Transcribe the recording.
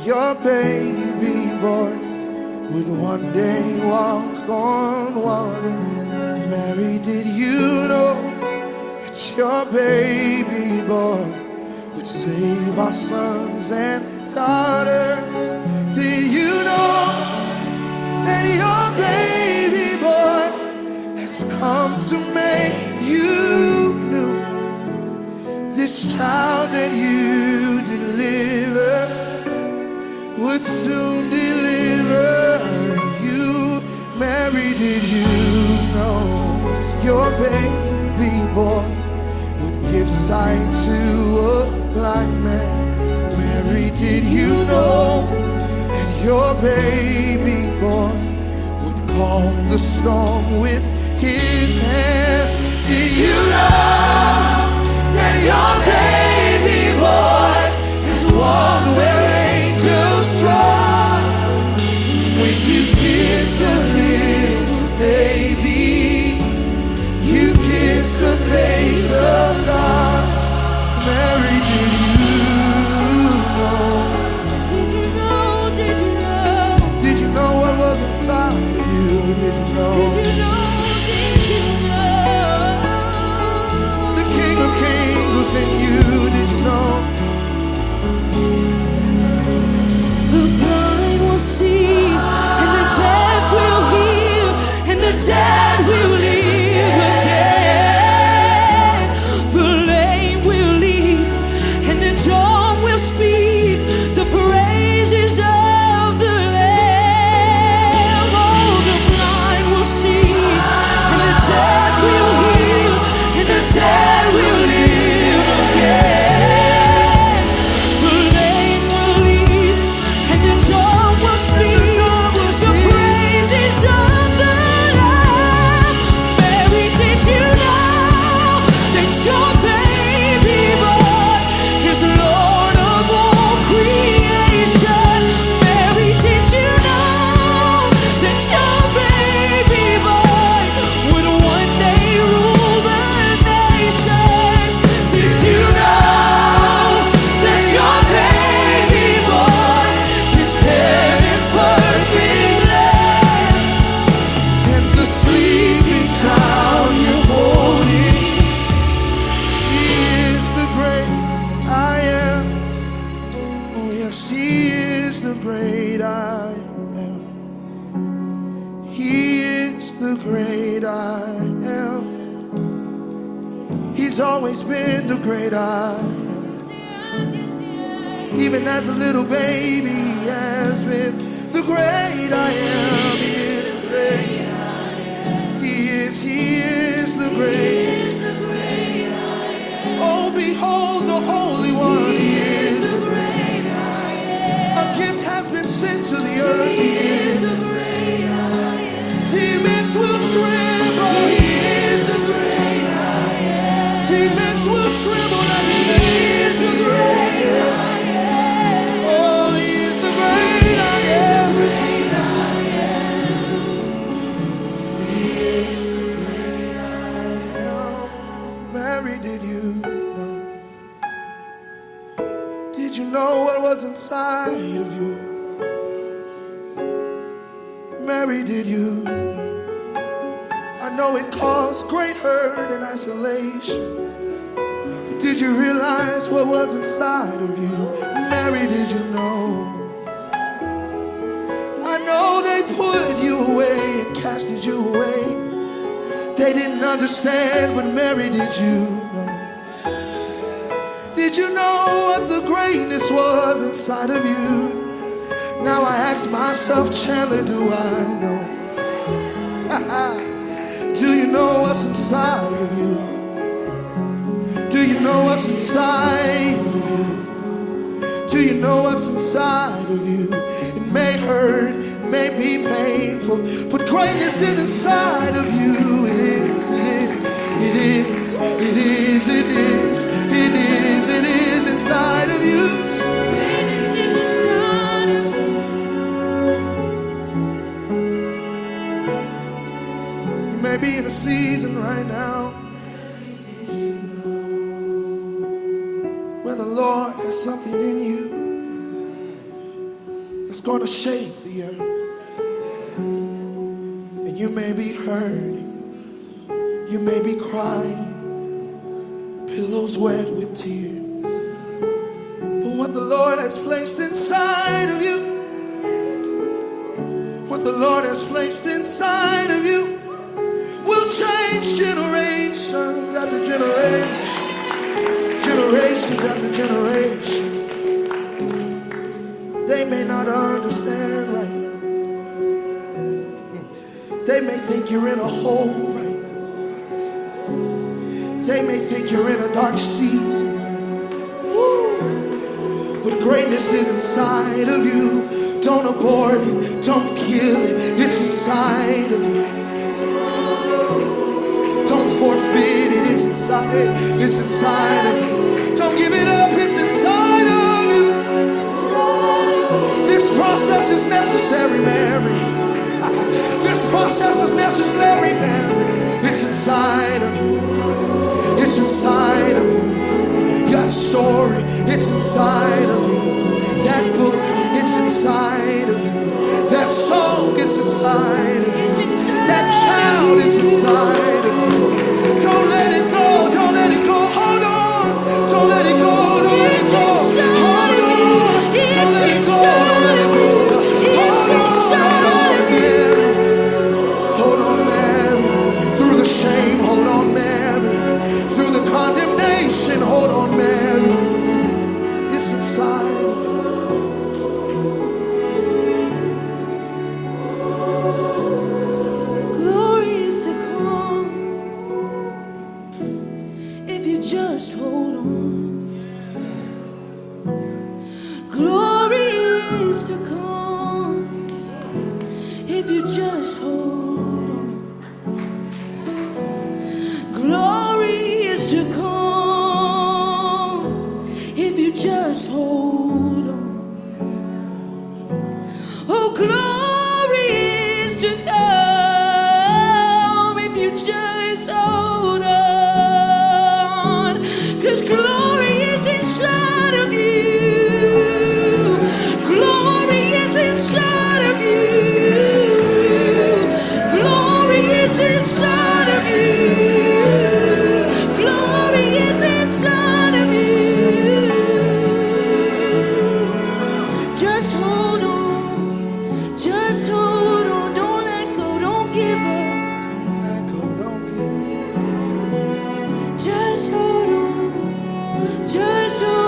your baby boy would one day walk on water. Mary, did you know that your baby boy would save our sons and daughters? Did you know that your baby boy has come to make you new? This child that you deliver would soon deliver you. Mary, did you know your baby boy would give sight to a blind man? Mary, did you know that your baby boy would calm the storm with his hand? Did you know that your baby boy is one where angels trod? When you kiss a little baby, you kiss the face of God. Mary, did you know? Did you know? Did you know? Did you know what was inside of you? Did you know? Did you know? Did you know? The King of Kings was in you. Did you know? The blind will see, and the deaf will hear, and the dead will live again. The lame will leap, and the dumb will speak the praises of the Lamb. Oh, the blind will see, and the deaf will hear, and the dead will live again. The lame will leap, and the dumb will speak the praises of the Lamb. Mary, did you know that your baby boy is Lord of all creation? Mary, did you know that your baby boy would one day rule the nations? Did you know that your baby boy is heaven's perfect Lamb? And the sleeping child you're holding, he is the great I am. Oh yes, he is the great I am. He is the great I am. He's always been the great I am. Even as a little baby, he has been the great I am. He is the great. He is the great. Oh, behold the Holy One. He is the great. A gift has been sent to the earth. He is. Demons will tremble. He is. Demons will tremble at his name. He is the great. Oh, he is the great I am. He is the great I am. Mary, did you know? Did you know what was inside of you? Mary, did you know? I know it caused great hurt and isolation, but did you realize what was inside of you? Mary, did you know? I know they put you away and casted you away. They didn't understand, but Mary, did you know? Did you know what the greatness was inside of you? Now I ask myself, Chandler, do I know? Do you know what's inside of you? Do you know what's inside of you? Do you know what's inside of you? It may hurt, it may be painful, but greatness is inside of you. It is, it is, it is, it is, it is, it is, it is inside of you. Greatness is inside of you. You may be in a season right now where the Lord has something in you. gonna shake the earth. And you may be hurting, you may be crying, pillows wet with tears. But what the Lord has placed inside of you, what the Lord has placed inside of you, will change generations after generations, generations after generations. They may not understand right now. They may think you're in a hole right now. They may think you're in a dark season right now. Woo. But greatness is inside of you. Don't abort it, don't kill it. It's inside of you. Don't forfeit it, it's inside of you. Don't give it up, it's inside of you. This process is necessary, Mary. This process is necessary, Mary. It's inside of you. It's inside of you. That story, it's inside of you. That book, it's inside of you. That song, it's inside of you. That child, it's inside of you. Don't let it go, don't let it go. Hold on. Don't let it go, don't let it go. Hold on. Don't let it go, don't let it go. Hold on, Mary. Hold on, Mary. Through the shame, hold on, Mary. Through the condemnation, hold on, Mary. It's inside of you. Glory is to come if you just hold on. Glory is to come if you just hold on. Glory is to come if you just hold on. Oh, glory is to come if you just hold on. 'Cause glory is inside of you. Glory is inside of you. Glory is inside of you. Glory is inside of you. Just hold on. Just hold on. Don't let go. Don't give up. Don't let go, don't give. Just hold on. Just hold on.